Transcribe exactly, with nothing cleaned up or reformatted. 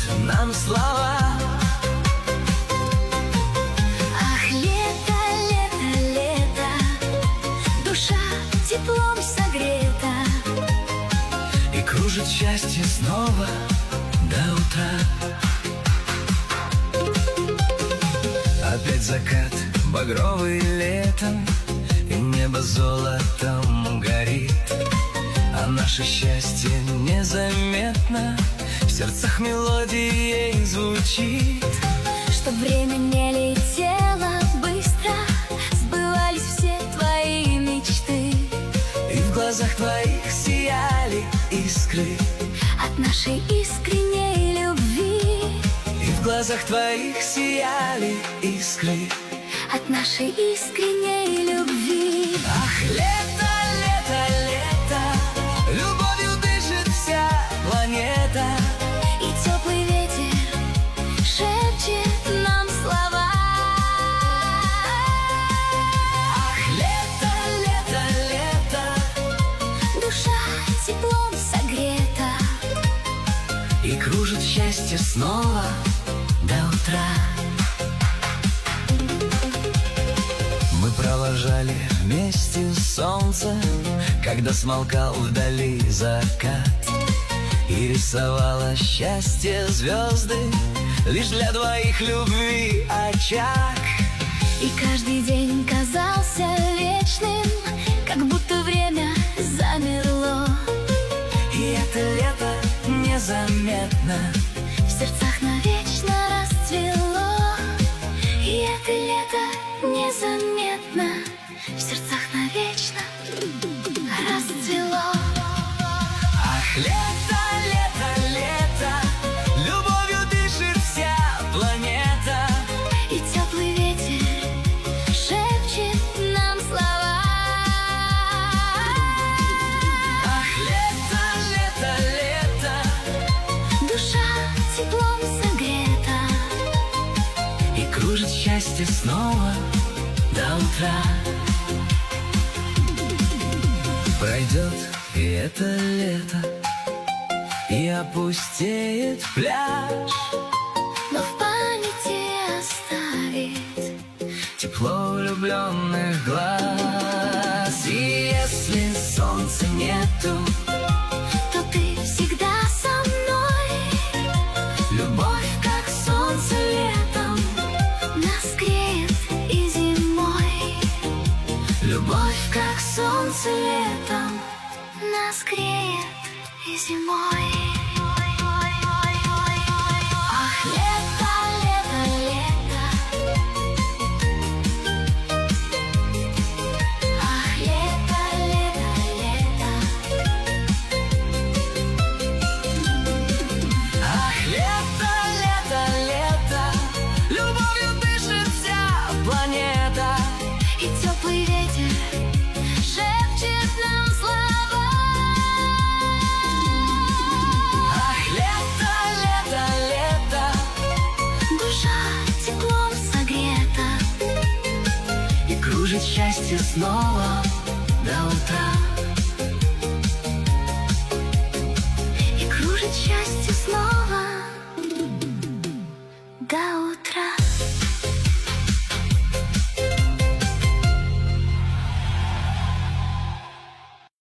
нам слова. Ах, лето, лето, лето, душа теплом согрета, И кружит счастье снова до утра. Опять закат багровый летом, И небо золотом горит, А наше счастье незаметно В сердцах мелодией звучит. чтоб время не летело быстро, сбывались все твои мечты, И в глазах твоих сияли искры, от нашей искренней любви. И в глазах твоих сияли искры, От нашей искренней любви. Ах, лето, лето, лето, любовью дышит вся планета, И теплый ветер шепчет нам слова. Ах, лето, лето, лето, Душа теплом согрета, И кружит счастье снова до утра. Мы провожали вместе солнце, Когда смолкал вдали закат, И рисовало счастье звезды Лишь для двоих любви очаг. и каждый день казался вечным, как будто время замерло. И это лето незаметно В сердцах навечно расцвело. И это лето незаметно в сердцах навечно расцвело. Ах, лето, лето, лето, любовью дышит вся планета, И теплый ветер шепчет нам слова. Ах, лето, лето, лето, Душа теплом согрета, И кружит счастье снова до утра. Пройдет и это лето, И опустеет пляж, но в памяти оставит Тепло влюбленных глаз. И если солнца нету, то ты всегда со мной. любовь, Как солнце летом нас греет и зимой. любовь, Как солнце летом нас греет и зимой. Ах, лето, лето, лето. Ах, лето, лето, лето. Ах, лето, лето, лето, любовью дышит вся планета, И теплый ветер шепчет нам слова. Ах, лето, лето, лето, Душа теплом согрета, И кружит счастье снова до утра.